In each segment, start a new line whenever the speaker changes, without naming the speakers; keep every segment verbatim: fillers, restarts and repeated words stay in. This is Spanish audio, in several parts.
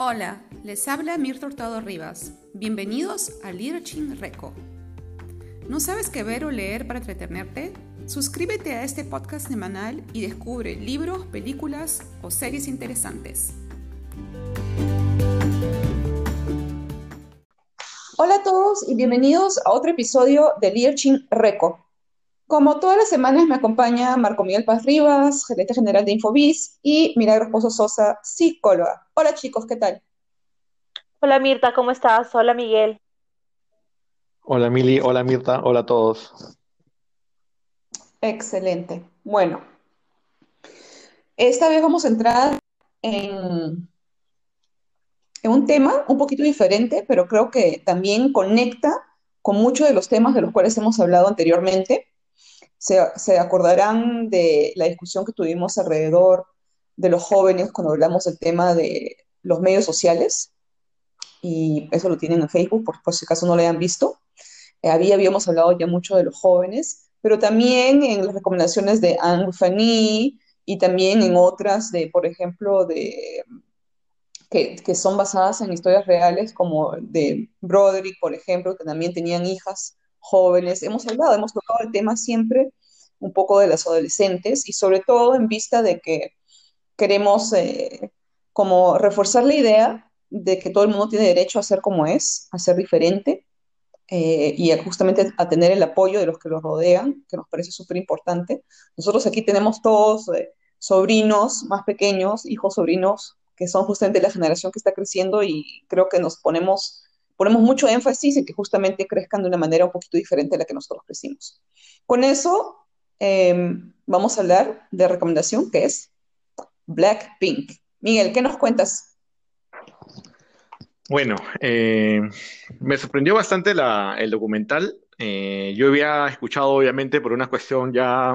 Hola, les habla Mirta Hurtado Rivas. Bienvenidos a Literature Reco. ¿No sabes qué ver o leer para entretenerte? Suscríbete a este podcast semanal y descubre libros, películas o series interesantes.
Hola a todos y bienvenidos a otro episodio de Literature Reco. Como todas las semanas me acompaña Marco Miguel Paz Rivas, gerente general de Infobiz, y Milagros Pozo Sosa, psicóloga. Hola chicos, ¿qué tal?
Hola Mirta, ¿cómo estás? Hola Miguel.
Hola Mili, hola Mirta, hola a todos.
Excelente. Bueno, esta vez vamos a entrar en, en un tema un poquito diferente, pero creo que también conecta con muchos de los temas de los cuales hemos hablado anteriormente. Se, se acordarán de la discusión que tuvimos alrededor de los jóvenes cuando hablamos del tema de los medios sociales, y eso lo tienen en Facebook, por, por si acaso no lo hayan visto. Eh, había, habíamos hablado ya mucho de los jóvenes, pero también en las recomendaciones de Anne Fanny y también en otras de, por ejemplo, de, que, que son basadas en historias reales, como de Broderick, por ejemplo, que también tenían hijas jóvenes. Hemos hablado, hemos tocado el tema siempre un poco de las adolescentes y sobre todo en vista de que queremos eh, como reforzar la idea de que todo el mundo tiene derecho a ser como es, a ser diferente, eh, y a justamente a tener el apoyo de los que los rodean, que nos parece súper importante. Nosotros aquí tenemos todos eh, sobrinos más pequeños, hijos, sobrinos, que son justamente la generación que está creciendo y creo que nos ponemos, ponemos mucho énfasis en que justamente crezcan de una manera un poquito diferente a la que nosotros crecimos. Con eso, eh, vamos a hablar de recomendación que es Blackpink. Miguel, ¿qué nos cuentas?
Bueno, eh, me sorprendió bastante la- el documental. Eh, yo había escuchado, obviamente, por una cuestión ya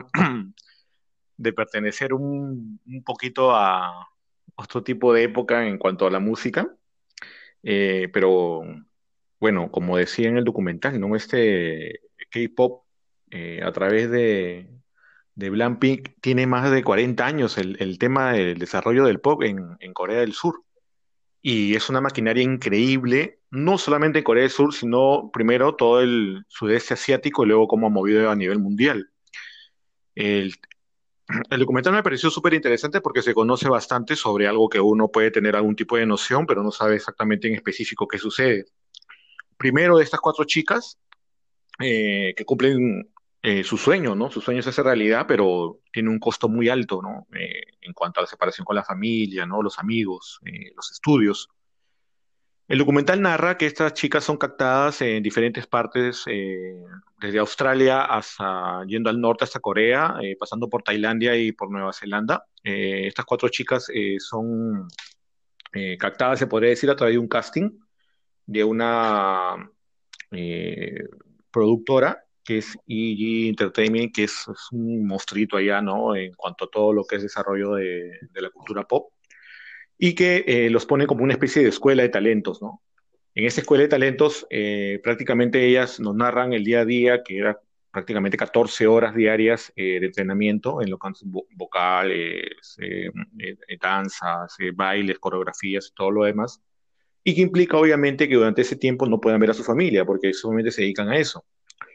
de pertenecer un, un poquito a otro tipo de época en cuanto a la música. Eh, pero bueno, como decía en el documental, ¿no? Este K-pop, eh, a través de, de Blackpink tiene más de cuarenta años el, el tema del desarrollo del pop en en Corea del Sur. Y es una maquinaria increíble, no solamente en Corea del Sur, sino primero todo el sudeste asiático y luego cómo ha movido a nivel mundial. El, el documental me pareció súper interesante porque se conoce bastante sobre algo que uno puede tener algún tipo de noción, pero no sabe exactamente en específico qué sucede. Primero, de estas cuatro chicas eh, que cumplen eh, su sueño, ¿no? Su sueño es hacer realidad, pero tiene un costo muy alto, ¿no? Eh, en cuanto a la separación con la familia, ¿no? Los amigos, eh, los estudios. El documental narra que estas chicas son captadas en diferentes partes, eh, desde Australia hasta yendo al norte hasta Corea, eh, pasando por Tailandia y por Nueva Zelanda. Eh, estas cuatro chicas eh, son eh, captadas, se podría decir, a través de un casting de una eh, productora que es E G Entertainment, que es, es un monstruito allá, ¿no? En cuanto a todo lo que es desarrollo de, de la cultura pop y que eh, los pone como una especie de escuela de talentos, ¿no? En esa escuela de talentos, eh, prácticamente ellas nos narran el día a día, que era prácticamente catorce horas diarias eh, de entrenamiento en lo que es vo- vocales, eh, eh, eh, danzas, eh, bailes, coreografías y todo lo demás. Y que implica, obviamente, que durante ese tiempo no puedan ver a su familia, porque solamente se dedican a eso.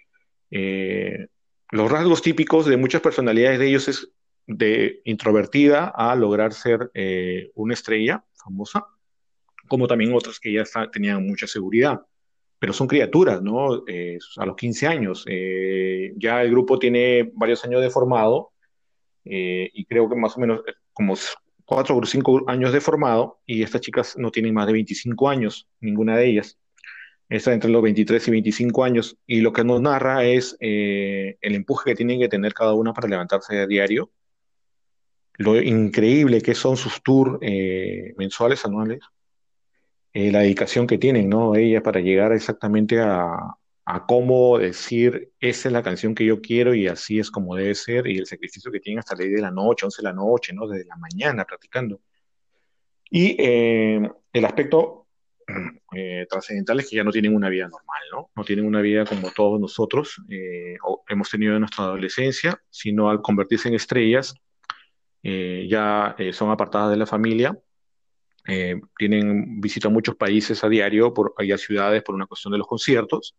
Eh, los rasgos típicos de muchas personalidades de ellos es de introvertida a lograr ser eh, una estrella famosa, como también otras que ya está- tenían mucha seguridad. Pero son criaturas, ¿no? Eh, a los quince años. Eh, ya el grupo tiene varios años de formado, eh, y creo que más o menos eh, como cuatro o cinco años de formado, y estas chicas no tienen más de veinticinco años, ninguna de ellas. Está entre los veintitrés y veinticinco años, y lo que nos narra es eh, el empuje que tienen que tener cada una para levantarse a diario, lo increíble que son sus tours eh, mensuales, anuales, eh, la dedicación que tienen, ¿no? Ellas para llegar exactamente a, a cómo decir, esa es la canción que yo quiero y así es como debe ser, y el sacrificio que tienen hasta las diez de la noche, once de la noche, ¿no? Desde la mañana practicando. Y eh, el aspecto eh, trascendental es que ya no tienen una vida normal, ¿no? No tienen una vida como todos nosotros eh, o hemos tenido en nuestra adolescencia, sino al convertirse en estrellas, eh, ya eh, son apartadas de la familia, eh, tienen, visitan muchos países a diario, por, y a ciudades por una cuestión de los conciertos,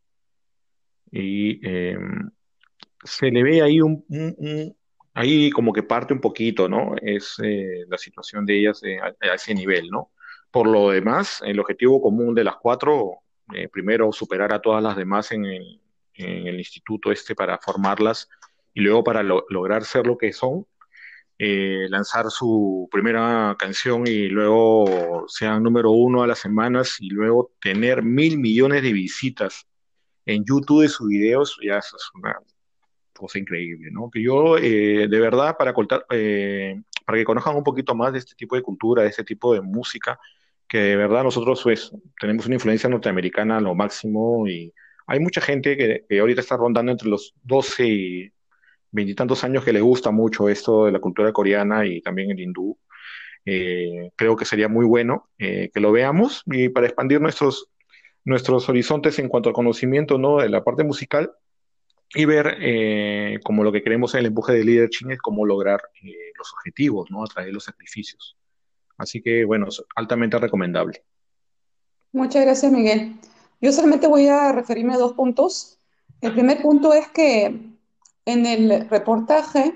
y eh, se le ve ahí un, un- un- ahí como que parte un poquito, ¿no? Es eh, la situación de ellas eh, a, a ese nivel, ¿no? Por lo demás, el objetivo común de las cuatro, eh, primero superar a todas las demás en el, en el instituto este para formarlas y luego para lo- lograr ser lo que son, eh, lanzar su primera canción y luego sean número uno a las semanas y luego tener mil millones de visitas en YouTube de sus videos, ya eso es una cosa increíble, ¿no? Que yo, eh, de verdad, para, contar, eh, para que conozcan un poquito más de este tipo de cultura, de este tipo de música, que de verdad nosotros pues, tenemos una influencia norteamericana a lo máximo y hay mucha gente que, que ahorita está rondando entre los doce y veintitantos años que le gusta mucho esto de la cultura coreana y también el hindú. Eh, creo que sería muy bueno eh, que lo veamos y para expandir nuestros, nuestros horizontes en cuanto al conocimiento, ¿no? De la parte musical y ver eh, como lo que queremos en el empuje de leadership es cómo lograr eh, los objetivos, ¿no? A través de los sacrificios. Así que, bueno, es altamente recomendable.
Muchas gracias, Miguel. Yo solamente voy a referirme a dos puntos. El primer punto es que en el reportaje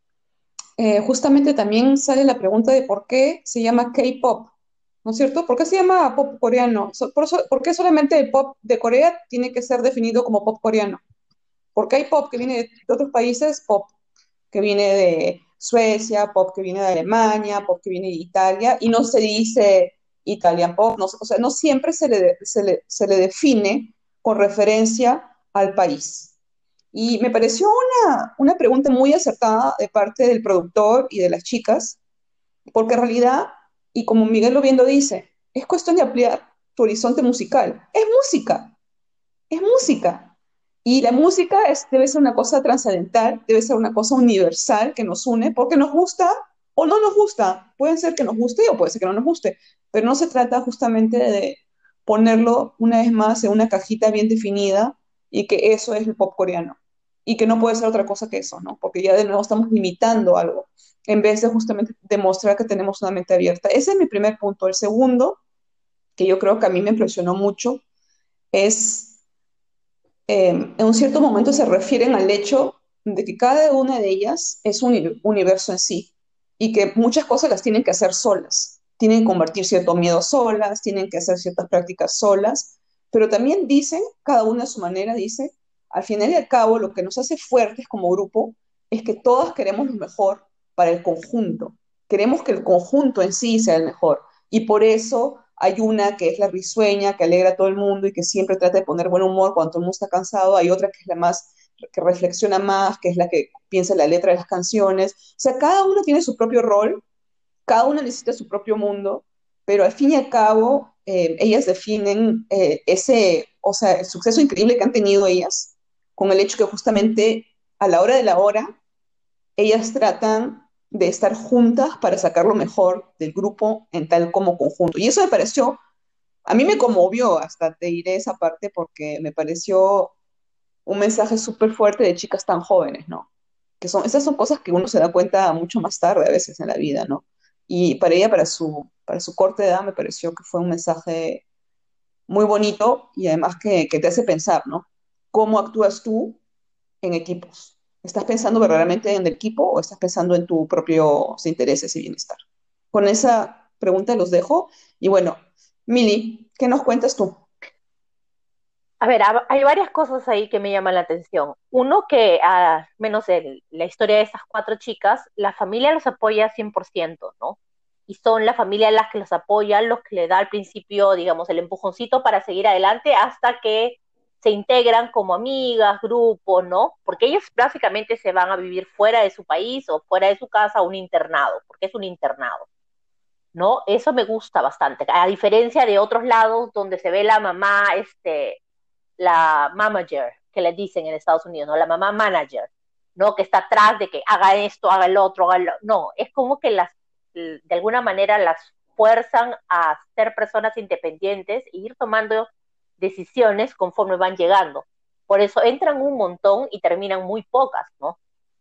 eh, justamente también sale la pregunta de por qué se llama K-pop, ¿no es cierto? ¿Por qué se llama pop coreano? So- por, so- ¿por qué solamente el pop de Corea tiene que ser definido como pop coreano? Porque hay pop que viene de, de otros países, pop que viene de Suecia, pop que viene de Alemania, pop que viene de Italia, y no se dice Italian pop, no, o sea, no siempre se le, se le, se le define con referencia al país. Y me pareció una, una pregunta muy acertada de parte del productor y de las chicas, porque en realidad, y como Miguel lo bien lo dice, es cuestión de ampliar tu horizonte musical. Es música, es música. Y la música es, debe ser una cosa trascendental, debe ser una cosa universal que nos une, porque nos gusta o no nos gusta. Puede ser que nos guste o puede ser que no nos guste, pero no se trata justamente de ponerlo una vez más en una cajita bien definida y que eso es el pop coreano y que no puede ser otra cosa que eso, ¿no? Porque ya de nuevo estamos limitando algo en vez de justamente demostrar que tenemos una mente abierta. Ese es mi primer punto. El segundo, que yo creo que a mí me impresionó mucho, es eh, en un cierto momento se refieren al hecho de que cada una de ellas es un uni- universo en sí y que muchas cosas las tienen que hacer solas. Tienen que convertir cierto miedo solas, tienen que hacer ciertas prácticas solas, pero también dicen, cada una a su manera dice, al final y al cabo lo que nos hace fuertes como grupo es que todas queremos lo mejor para el conjunto. Queremos que el conjunto en sí sea el mejor. Y por eso hay una que es la risueña, que alegra a todo el mundo y que siempre trata de poner buen humor cuando todo el mundo está cansado. Hay otra que es la más, que reflexiona más, que es la que piensa en la letra de las canciones. O sea, cada uno tiene su propio rol, cada una necesita su propio mundo, pero al fin y al cabo, eh, ellas definen eh, ese, o sea, el suceso increíble que han tenido ellas, con el hecho que justamente a la hora de la hora, ellas tratan de estar juntas para sacar lo mejor del grupo en tal como conjunto. Y eso me pareció, a mí me conmovió, hasta te diré esa parte, porque me pareció un mensaje súper fuerte de chicas tan jóvenes, ¿no? Que son, esas son cosas que uno se da cuenta mucho más tarde a veces en la vida, ¿no? Y para ella, para su, para su corta edad, me pareció que fue un mensaje muy bonito y además que, que te hace pensar, ¿no? ¿Cómo actúas tú en equipos? ¿Estás pensando verdaderamente en el equipo o estás pensando en tus propios intereses y bienestar? Con esa pregunta los dejo. Y bueno, Mili, ¿qué nos cuentas tú?
A ver, hab- hay varias cosas ahí que me llaman la atención. Uno, que al menos en la historia de estas cuatro chicas, la familia los apoya cien por ciento, ¿no? Y son la familia las que los apoya, los que le da al principio, digamos, el empujoncito para seguir adelante hasta que se integran como amigas, grupos, ¿no? Porque ellos básicamente se van a vivir fuera de su país o fuera de su casa a un internado, porque es un internado, ¿no? Eso me gusta bastante, a diferencia de otros lados donde se ve la mamá, este, la manager, que le dicen en Estados Unidos, ¿no? La mamá manager, ¿no? Que está atrás de que haga esto, haga el otro, haga lo... No, es como que las, de alguna manera las fuerzan a ser personas independientes e ir tomando decisiones conforme van llegando. Por eso entran un montón y terminan muy pocas, ¿no?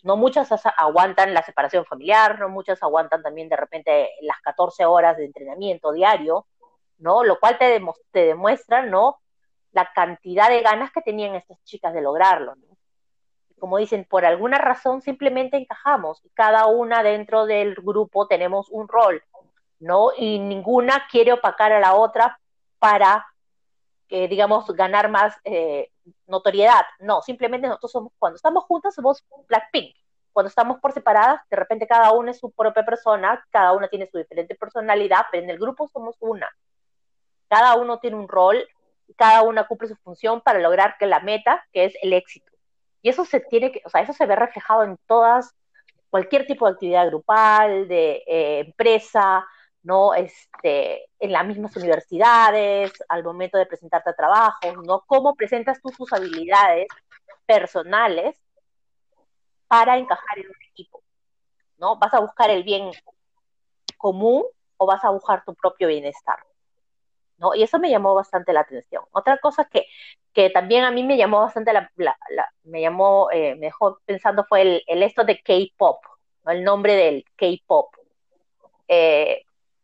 No muchas aguantan la separación familiar, no muchas aguantan también de repente las catorce horas de entrenamiento diario, ¿no? Lo cual te, demo te demuestra, ¿no? La cantidad de ganas que tenían estas chicas de lograrlo, ¿no? Como dicen, por alguna razón simplemente encajamos, y cada una dentro del grupo tenemos un rol, ¿no? Y ninguna quiere opacar a la otra para, eh, digamos, ganar más eh, notoriedad. No, simplemente nosotros somos, cuando estamos juntas somos Blackpink. Cuando estamos por separadas, de repente cada una es su propia persona, cada una tiene su diferente personalidad, pero en el grupo somos una. Cada uno tiene un rol, cada una cumple su función para lograr que la meta, que es el éxito. Y eso se tiene que, o sea, eso se ve reflejado en todas, cualquier tipo de actividad grupal, de eh, empresa, ¿no? Este, en las mismas universidades, al momento de presentarte a trabajos, ¿no? ¿Cómo presentas tú tus habilidades personales para encajar en un equipo, ¿no? ¿Vas a buscar el bien común o vas a buscar tu propio bienestar? ¿No? Y eso me llamó bastante la atención. Otra cosa que, que también a mí me llamó bastante la, la, la me llamó, eh, me dejó pensando fue el, el esto de K-pop, ¿no? El nombre del K-pop. Eh,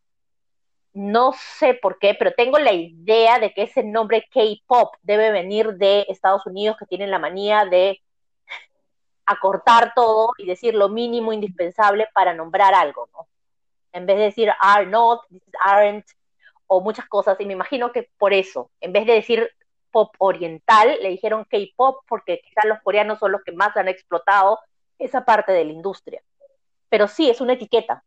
no sé por qué, pero tengo la idea de que ese nombre K-pop debe venir de Estados Unidos, que tienen la manía de acortar todo y decir lo mínimo indispensable para nombrar algo, ¿no? En vez de decir are not, aren't, o muchas cosas, y me imagino que por eso, en vez de decir pop oriental, le dijeron K-pop, porque quizás los coreanos son los que más han explotado esa parte de la industria. Pero sí, es una etiqueta,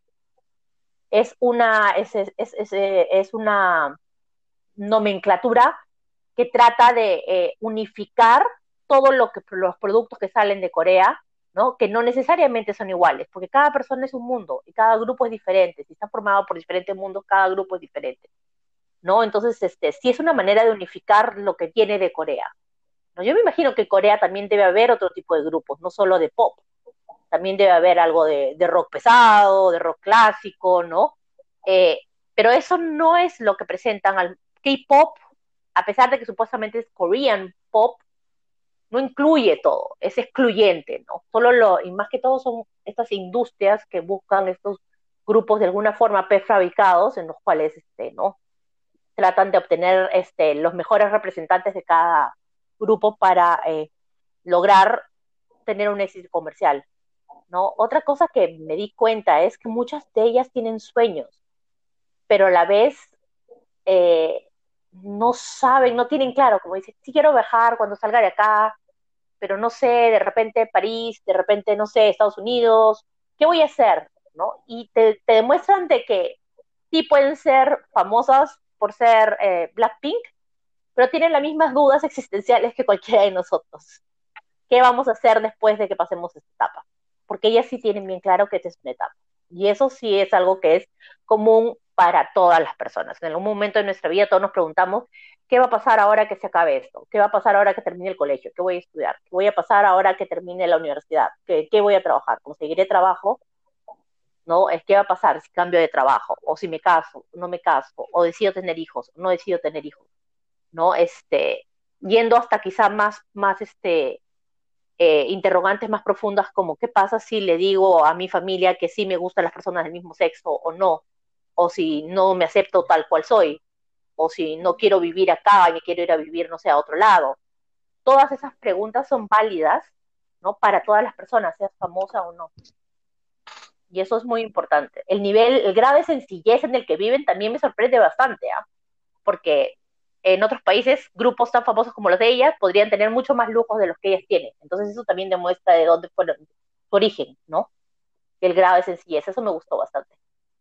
es una, es, es, es, es, es una nomenclatura que trata de eh, unificar todo lo que los productos que salen de Corea, ¿no? Que no necesariamente son iguales, porque cada persona es un mundo y cada grupo es diferente. Si está formado por diferentes mundos, cada grupo es diferente, ¿no? Entonces, este, sí es una manera de unificar lo que tiene de Corea, ¿no? Yo me imagino que en Corea también debe haber otro tipo de grupos, no solo de pop. También debe haber algo de, de rock pesado, de rock clásico, ¿no? Eh, pero eso no es lo que presentan al K-pop, a pesar de que supuestamente es Korean pop, no incluye todo, es excluyente, ¿no? Solo lo, y más que todo son estas industrias que buscan estos grupos de alguna forma prefabricados, en los cuales, este, ¿no? Tratan de obtener este, los mejores representantes de cada grupo para eh, lograr tener un éxito comercial, ¿no? Otra cosa que me di cuenta es que muchas de ellas tienen sueños, pero a la vez eh, no saben, no tienen claro, como dicen, sí quiero viajar cuando salga de acá, pero no sé, de repente París, de repente, no sé, Estados Unidos, ¿qué voy a hacer? ¿No? Y te, te demuestran de que sí pueden ser famosas por ser eh, Blackpink, pero tienen las mismas dudas existenciales que cualquiera de nosotros. ¿Qué vamos a hacer después de que pasemos esta etapa? Porque ellas sí tienen bien claro que esta es una etapa. Y eso sí es algo que es común para todas las personas. En algún momento de nuestra vida todos nos preguntamos, ¿qué va a pasar ahora que se acabe esto? ¿Qué va a pasar ahora que termine el colegio? ¿Qué voy a estudiar? ¿Qué voy a pasar ahora que termine la universidad? ¿Qué, qué voy a trabajar? ¿Conseguiré trabajo? ¿No? Es qué va a pasar si cambio de trabajo, o si me caso, no me caso, o decido tener hijos, no decido tener hijos, ¿no? Este, yendo hasta quizá más, más este, eh, interrogantes más profundas como qué pasa si le digo a mi familia que sí me gustan las personas del mismo sexo o no, o si no me acepto tal cual soy, o si no quiero vivir acá y me quiero ir a vivir, no sé, a otro lado. Todas esas preguntas son válidas, ¿no? Para todas las personas, seas famosa o no. Y eso es muy importante. El nivel, el grado de sencillez en el que viven también me sorprende bastante, ¿ah? ¿eh? Porque en otros países, grupos tan famosos como los de ellas podrían tener mucho más lujos de los que ellas tienen. Entonces eso también demuestra de dónde fue su origen, ¿no? El grado de sencillez, eso me gustó bastante.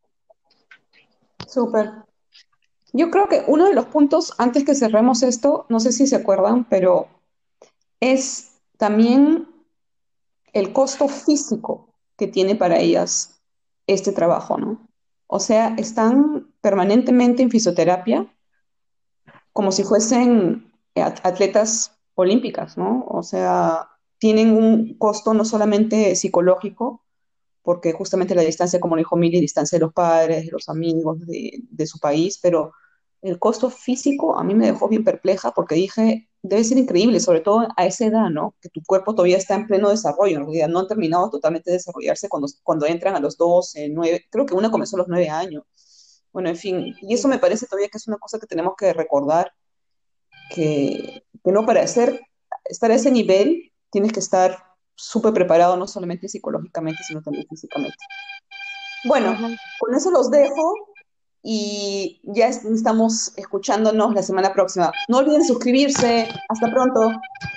Súper. Yo creo que uno de los puntos, antes que cerremos esto, no sé si se acuerdan, pero es también el costo físico que tiene para ellas este trabajo, ¿no? O sea, están permanentemente en fisioterapia como si fuesen atletas olímpicas, ¿no? O sea, tienen un costo no solamente psicológico, porque justamente la distancia, como lo dijo Mili, distancia de los padres, de los amigos, de, de su país, pero el costo físico a mí me dejó bien perpleja porque dije, debe ser increíble, sobre todo a esa edad, ¿no? Que tu cuerpo todavía está en pleno desarrollo, en realidad no han terminado totalmente de desarrollarse cuando, cuando entran a los doce, nueve, creo que una comenzó a los nueve años. Bueno, en fin, y eso me parece todavía que es una cosa que tenemos que recordar, que, que no para hacer, estar a ese nivel tienes que estar súper preparado, no solamente psicológicamente, sino también físicamente. Bueno,
Ujú.
con eso los dejo y ya es- estamos escuchándonos la semana próxima. No olviden suscribirse. Hasta pronto.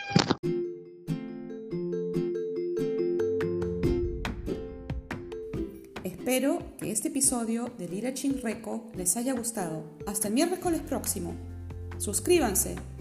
Espero que este episodio de Leadership Reco les haya gustado. Hasta el miércoles próximo. Suscríbanse.